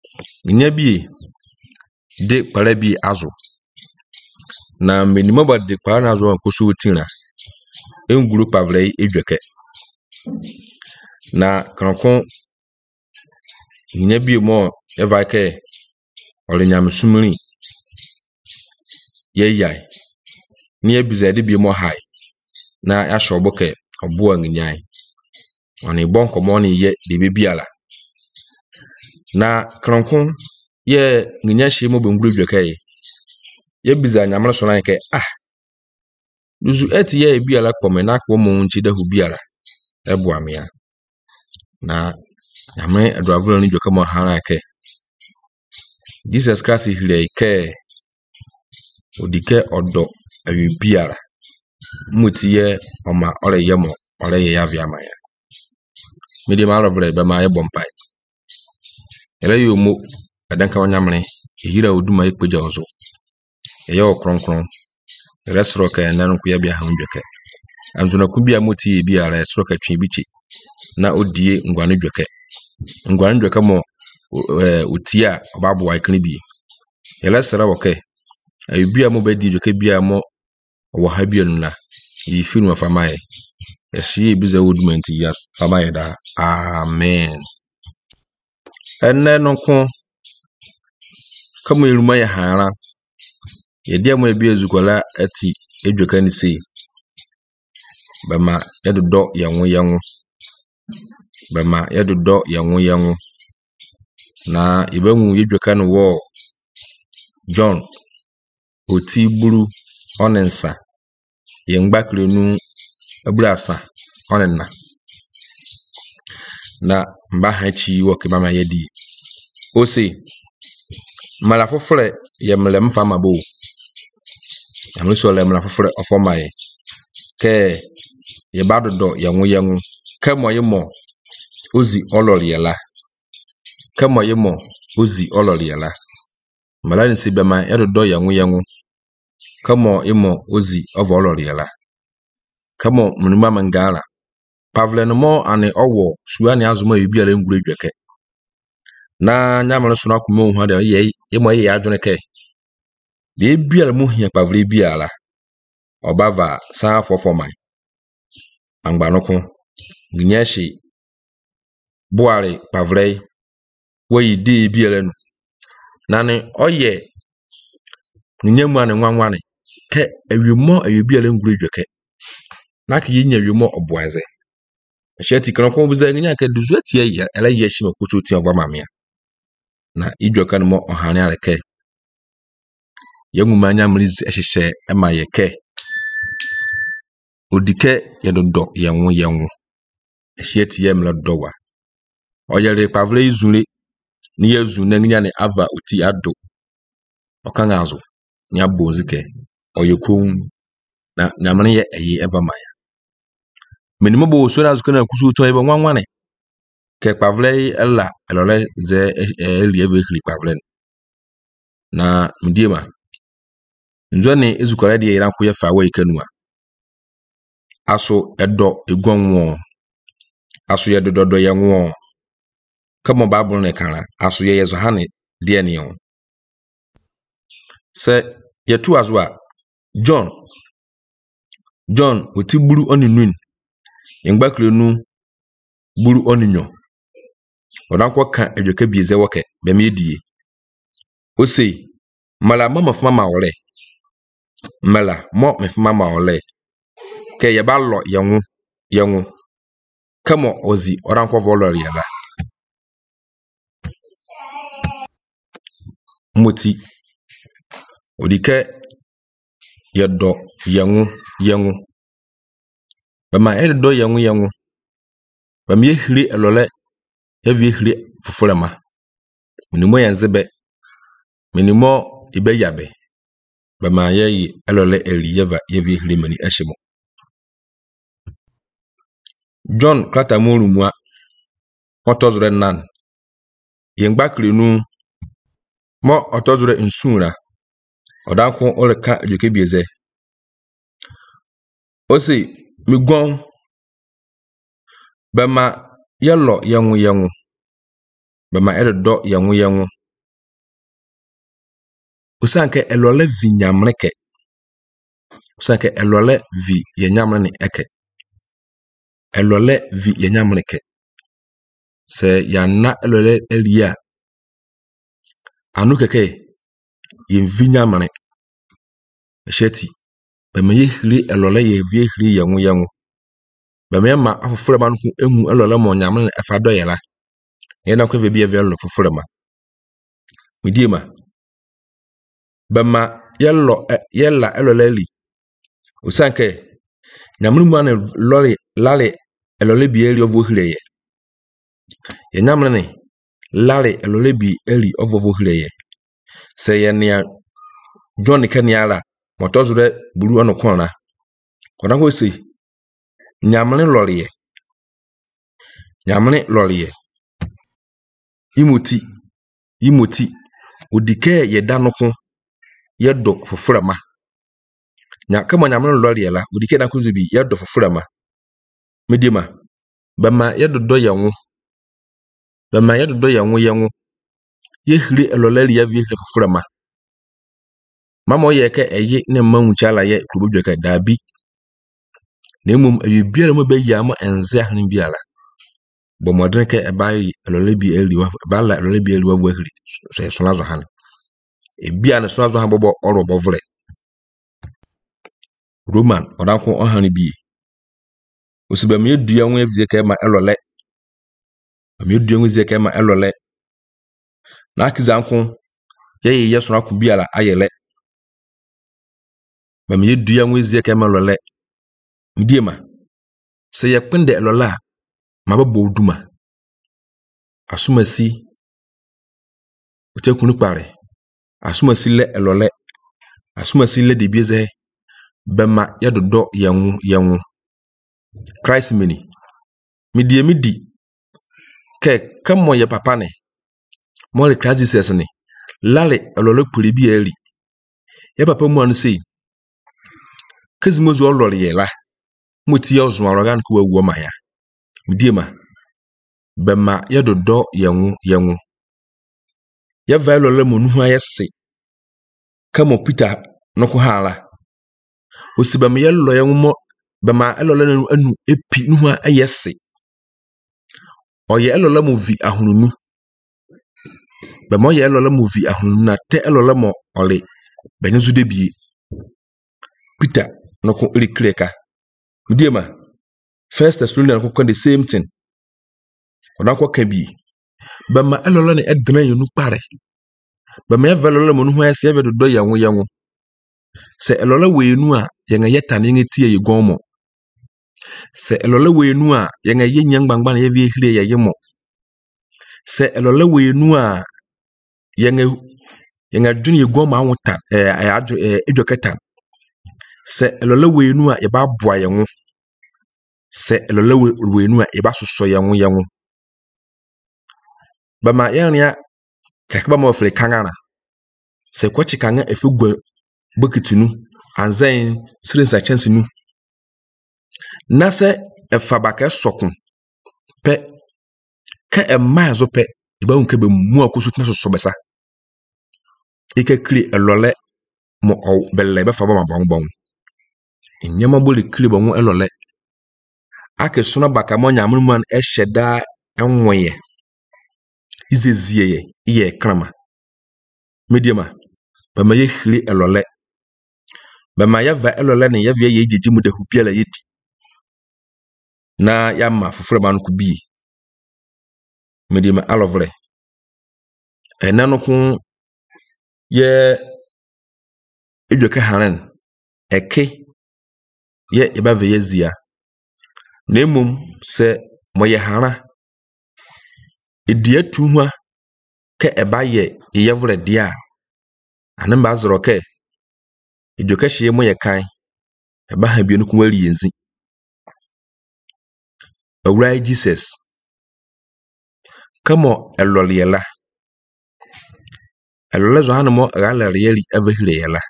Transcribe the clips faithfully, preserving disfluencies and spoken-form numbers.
Nya bi de para bi azo. Na menimo ba de para na azo ankoso tina. Enguru pavlei edweke. Na krankon nya bi mo eva ke ole nyamsumri ye yai. Ni ebizade bi mo hai. Na ya shoboke obo anyai. Oni bon komo ni ye de bibiala. Na krankon ye nya hye mo benguru dweke ye biza nyamra so nan ke ah duzu eti ye biala kpome na akwo mo nchi da hu biala ebo amia na nyame adwavro ni dweke mo hara ke Jesus Christ hire ke odike odo awi biala muti ye oma ore ye mo ore ye avia maya mede ma rovre be ma ye bompai ele yo mo adanka wanyamre ehira oduma ekpeja ozo eye okronkron resro ka nan ko ya bia ha ndweke anzuna ku bia moti bia ara resro ka twi bichi na odie ngwane dweke ngwane dweke mo eh otia obabo wa ikni bi ele sera woke ayi bia mo bedi dweke bia mo wo ha bia nuna yi finu afamaye esi biza woodment ya famaye da amen enne no ko kamo iruma ya hara yedia mo ebi ezukola ati edweka ni sei bema yedodo yanwo yanwo bema yedodo yanwo yanwo na ibanwu yedweka no wo John oti buru onensa yengbakre nu abrasa onenna na mba hachi wo ke mama yedi ose mala fofore ye mele mfa mabo amso le mala fofore ofomaye ke ye badodo yanwo yanwo kemo yemo ozi ololiela kemo yemo ozi ololiela mala nsi bema yedodo yanwo yanwo kemo yemo ozi of ololiela kemo munuma mangala pavlen mo ane owo suani azuma yibiare ngure dweke na nyamalo so na kumo hu ade ye yemo ye adwene ke de biara mu hia pavle biara obava sa fofoman angbanoko gnyashi boare pavle we di biara nu nane oye nyamu ane nwanwane ke awimo ayibiara ngure dweke na ke yinya awimo oboaze sheti krankon buza nya ke duzu atie ya ele ye shima kutu tie ova mamia na idwoka no mo ohane areke yanguma nyamrizi ehihye ema yeke odike yedodo yanwo yanwo ehyieti ye mla dowa oyere pavle izure ni yezu na nya ne ava oti ado okanga azu nya bonzike oyekon na nyamne ye eyi eva maya menimo bo so na azu kana kusu to ebe nwanwane ke pavle ella elole ze eli eve khli pavle na mdiema nzone ezukora de iran ko ye fa wa ikanua aso edo egwonwo aso ye dododo ye nwo kamo bible ne kara aso ye yezo hane de ne yon se ye tu azwa John John otiburu oninun yengbakre nu buru oninyo odankwo ka edweka bieze woke be medie ose mala mama fama ole mala mo me fama ole ke ye ballo yenwu yenwu kamo ozi odankwo volori yala moti odike yedo yenwu yenwu bama yedo yenwu yenwu bama yehire elole evi hire fufurema minimo yanzebe minimo ibeyabe bama yeyi elole eli yeva yevi hire mani eshimo John klata morumwa otozure nan yengbakre nu mo otozure nsunra odankwo oleka ejoke bieze osi migon bama yello yanwu yanwu bama edo yanwu yanwu Usanke elole vi nyamreke. Usanke elole vi ye nyamrene eke. Elole vi ye nyamreke. Se yana elole elia. Anu keke ye vi nyamre. Sheti. Beme ye hri elole ye vi hri yangu yangu. Beme ma afufure ma nuku emu elole mo nyamrene efado yela. Yena kwe vebi evi elole fufure ma. Midiema. Bema yello yella elole li. Usanke nyamru mane lori lale elole bi eli ovo hireye. Ye nyamrene lale elole bi eli ovo hireye. Se ye nia John Keniala motozure buru ono kona. Kona ho se nyamre lori ye. Nyamre lori ye. Imuti imuti odike ye danoko ye do fofurama. Nya kama nyamre lori ye la odike na kuzubi ye do fofurama. Medima bama ye do do yanwu. Bama ye do do yanwu yanwu. Ye hri elole ya vi hri fofurama. Mama ye ke eye ne manwu chala ye klubudwe ka dabi. Na emum ayi biara mo be ya mo enze ahne biara. Bo modern ke e bayi elole bi eli wa ba la elole bi eli wa vu hri. So so nazo han. E bia ne so nazo han bobo oro bovre. Roman odanko ohan bi. Osibam ye dua won evie ke ma elole. Am ye dua won evie ke ma elole. Na akizanko ye ye yeso na ku biara ayele. Bam ye dua won evie ke ma elole. Ndiema. Se ye pende elola ma babo oduma. Asumasi otekunu pare. Asumasi le elole. Asumasi le debieze bema yadodo yanwu yanwu. Christ mini. Midie midi ke kamo ye papa ne. Mo le Christ Jesus ne. Lale elole puli bi eli. Ye papa mu anu sei. Kezimozu olole ye la. Moti ya ozu arogan ku wawu ma ya. Midiema. Bema yadodo yanwu yanwu. Ya va elole mo nuhu ayese. Kamo Peter noko hala. Osibam ye lo yanwu mo bema elole anu epi nuhu ayese. Oye elole mo vi ahununu. Bema oye elole mo vi ahununu na te elole mo ole benyezu debie. Peter noko ilikleka. Midiema. First Thessalonians noko the same thing. Onako kabi. Bema elole ne edna yonu pare. Bema ye elole mo nuhu ayese ye do yanwu yanwu. Se elole wenu a yenga yeta ne ngetie ye gomo. Se elole wenu a yenga ye nyangbangba na ye vie hire ye yemo. Se elole wenu a yenga yenga dun ye gomo awuta eh adu eh edwoketa. Se elole wenu a ye ba boa yenwo. Se elole wenu a ye ba soso yenwo yenwo. Bama yanya kakba mo fle kangana. Se kwachi kanga efugwa bokitinu anzen sirensa chance nu. Na se efabaka sokun pe ka emma zo pe iba unke be mu akosu tna so besa. Ike kri elole mo o belle be faba ma bon bon. Enyama boli kri bo mo elole. Ake sona baka mo nyamru man e sheda enwoye. Izezie ye iye krama. Mediema bama ye hri elole. Bama ya va elole ne ya vie ye jeji mu de hupiala yedi. Na yama fufure ma nuku bi. Mediema alovre. Enanokun ye edweke haren eke ye eba veyezia. Nemum se moye hara edie tuhwa ke eba ye yevre dia anemba zoro ke edweke hye moye kan eba ha bi nuku wari yenzi. Awrai Jesus kamo eloliela elole zo hanmo gala reali evehire yela.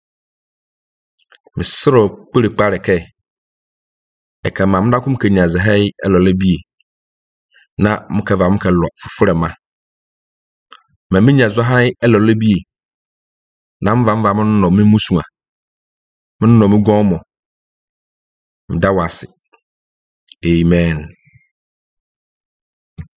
Misro puli pare ke eka mamda kum kenya zahai elole bi na mukava mukalo fufurema. Maminya zo hai elole bi na mva mva mo no me musua mo no me gomo mda wase. Amen.